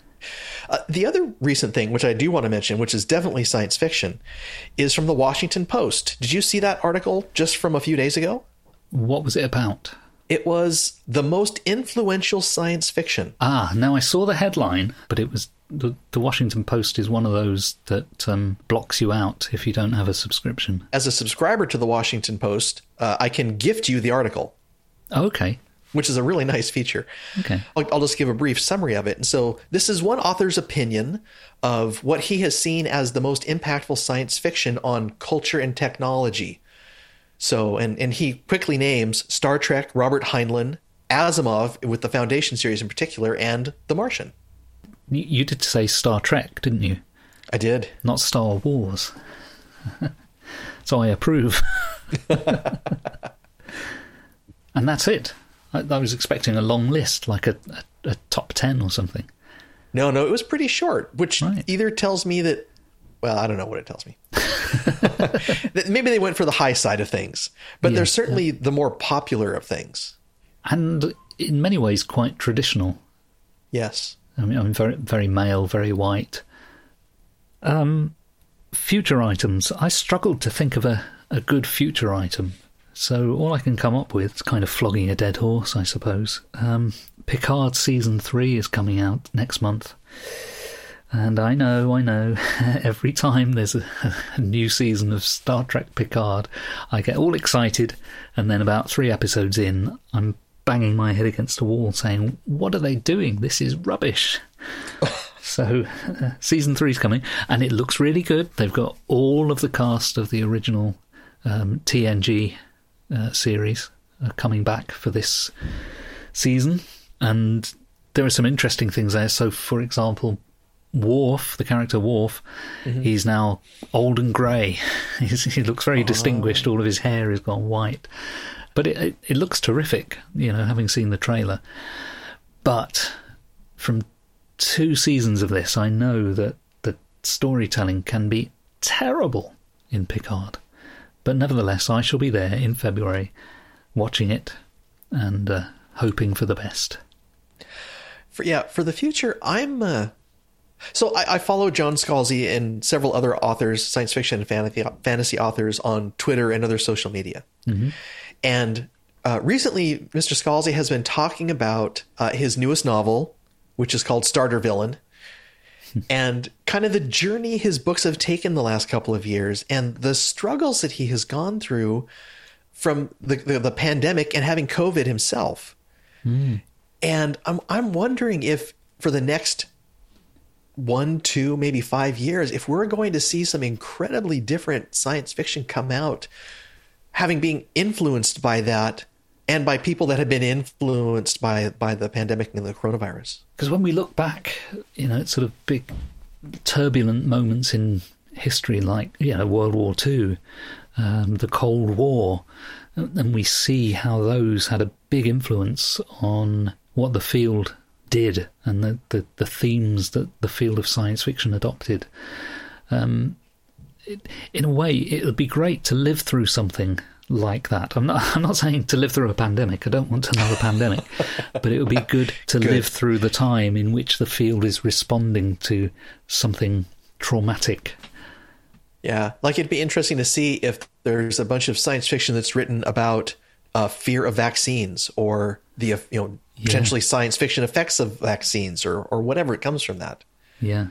the other recent thing, which I do want to mention, which is definitely science fiction, is from the Washington Post. Did you see that article just from a few days ago? What was it about? It was the most influential science fiction. Ah, now I saw the headline, but it was the, the Washington Post is one of those that um, blocks you out if you don't have a subscription. As a subscriber to the Washington Post, uh, I can gift you the article. Oh, okay. Which is a really nice feature. Okay. I'll, I'll just give a brief summary of it. And so this is one author's opinion of what he has seen as the most impactful science fiction on culture and technology. So, and, and he quickly names Star Trek, Robert Heinlein, Asimov with the Foundation series in particular, and The Martian. You, you did say Star Trek, didn't you? I did. Not Star Wars. So I approve. And that's it. I, I was expecting a long list, like a, a, a top ten or something. No, no, it was pretty short, which right. either tells me that, well, I don't know what it tells me. That maybe they went for the high side of things, but yeah, they're certainly yeah. the more popular of things. And in many ways quite traditional. Yes. I mean, I'm very, very male, very white. Um, future items. I struggled to think of a, a good future item. So all I can come up with is kind of flogging a dead horse, I suppose. Um, Picard Season three is coming out next month. And I know, I know, every time there's a, a new season of Star Trek Picard, I get all excited, and then about three episodes in, I'm banging my head against a wall saying, what are they doing? This is rubbish. So, uh, Season three's coming, and it looks really good. They've got all of the cast of the original um, T N G uh, series uh, coming back for this season, and there are some interesting things there. So, for example, Worf, the character Worf, mm-hmm. he's now old and grey. He looks very oh. distinguished. All of his hair has gone white. But it, it, it looks terrific, you know, having seen the trailer. But from two seasons of this, I know that the storytelling can be terrible in Picard. But nevertheless, I shall be there in February watching it and uh, hoping for the best. For, yeah, for the future, I'm... Uh... So I, I follow John Scalzi and several other authors, science fiction and fantasy, fantasy authors on Twitter and other social media. Mm-hmm. And uh, recently, Mister Scalzi has been talking about uh, his newest novel, which is called Starter Villain, and kind of the journey his books have taken the last couple of years and the struggles that he has gone through from the, the, the pandemic and having COVID himself. Mm. And I'm I'm wondering if for the next one, two, maybe five years, if we're going to see some incredibly different science fiction come out, having been influenced by that and by people that have been influenced by, by the pandemic and the coronavirus. Because when we look back, you know, it's sort of big turbulent moments in history like, you know, World War Two, um, the Cold War, and we see how those had a big influence on what the field did and the, the, the themes that the field of science fiction adopted. Um, it, in a way, it would be great to live through something like that. I'm not I'm not saying to live through a pandemic. I don't want another pandemic. But it would be good to good. live through the time in which the field is responding to something traumatic. Yeah, like it'd be interesting to see if there's a bunch of science fiction that's written about uh, fear of vaccines or the, you know, potentially yeah. science fiction effects of vaccines or, or whatever it comes from that. Yeah.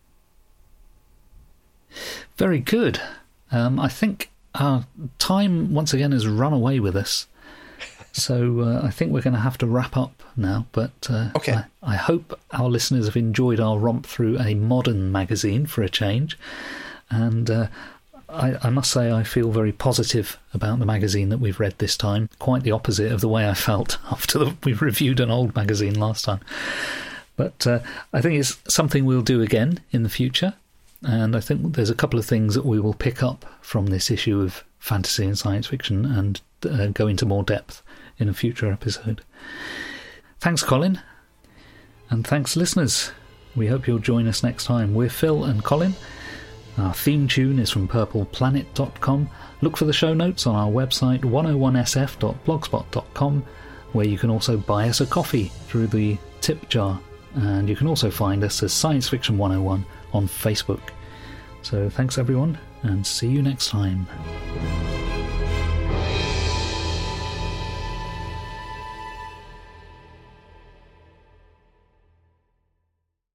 Very good. Um, I think our time once again has run away with us. So uh, I think we're going to have to wrap up now. But uh, okay. I, I hope our listeners have enjoyed our romp through a modern magazine for a change. And uh, I, I must say I feel very positive about the magazine that we've read this time. Quite the opposite of the way I felt after the, we reviewed an old magazine last time. But uh, I think it's something we'll do again in the future. And I think there's a couple of things that we will pick up from this issue of fantasy and science fiction and uh, go into more depth in a future episode. Thanks, Colin. And thanks, listeners. We hope you'll join us next time. We're Phil and Colin. Our theme tune is from purple planet dot com. Look for the show notes on our website one oh one s f dot blogspot dot com, where you can also buy us a coffee through the tip jar. And you can also find us as Science Fiction one oh one on Facebook. So thanks everyone, and see you next time.